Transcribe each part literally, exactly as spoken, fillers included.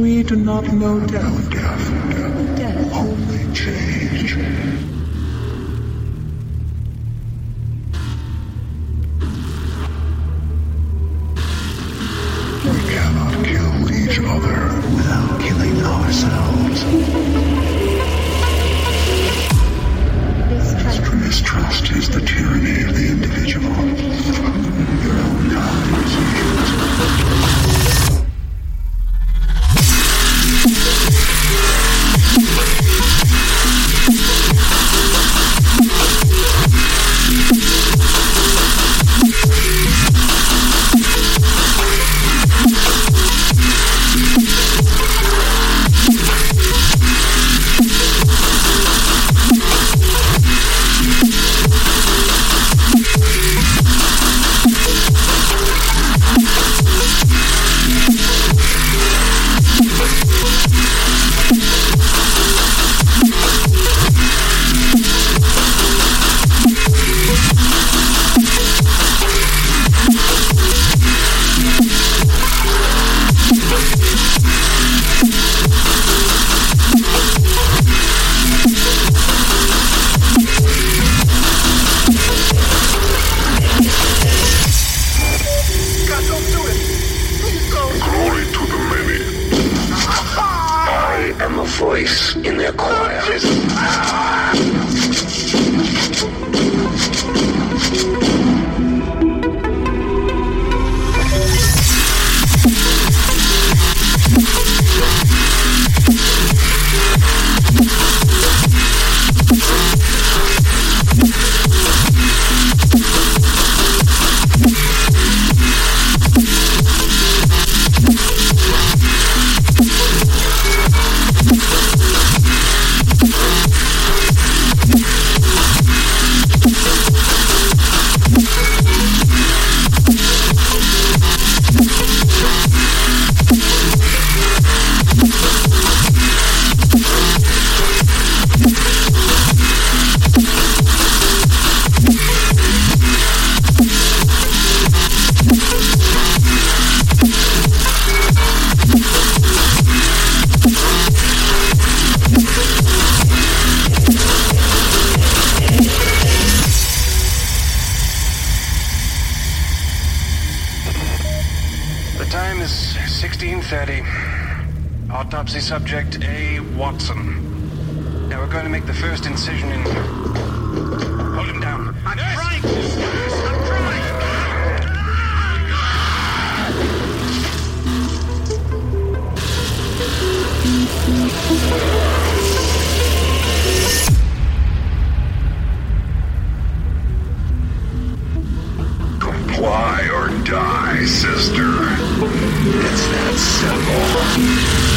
We do not know death. Death. Death. Only change. We cannot kill each other without killing ourselves. Mistrust. Mistrust is the tyranny of the individual. Your own kind decisions. Voice in their choir. sixteen thirty. Autopsy subject A. Watson. Now we're going to make the first incision in... Hold him down. I'm trying! I'm trying! Comply or die, sister. It's that simple.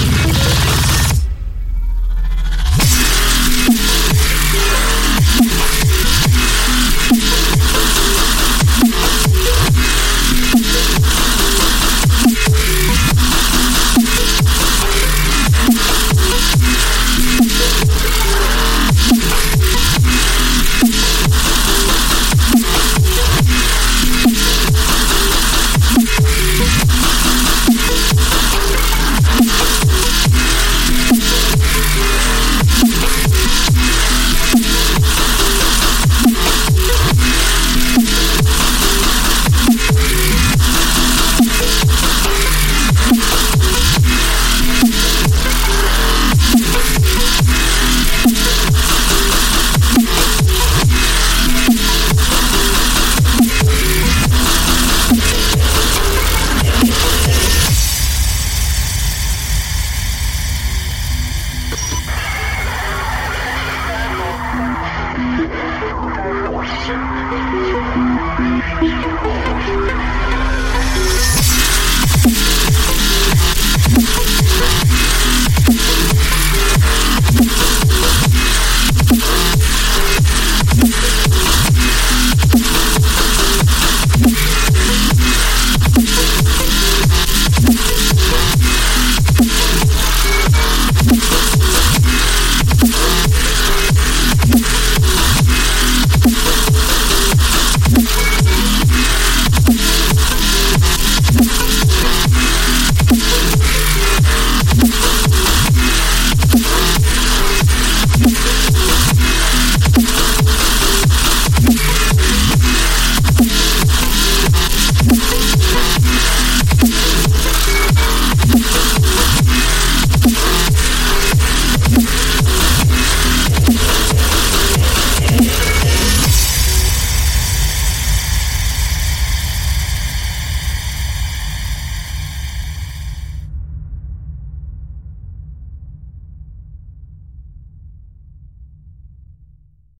Thank you.